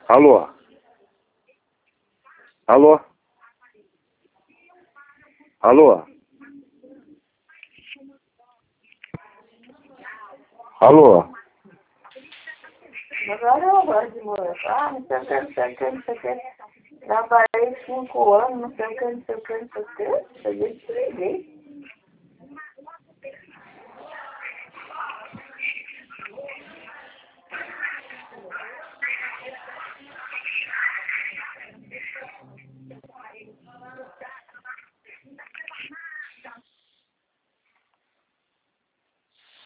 Alô? Alô? Alô? Alô? Agora eu gosto de morar. Ah, não sei o que, não sei o que, não sei o que. Trabalhei 5 anos, não sei o que, não sei o que, não sei o que. Peguei 3 vezes.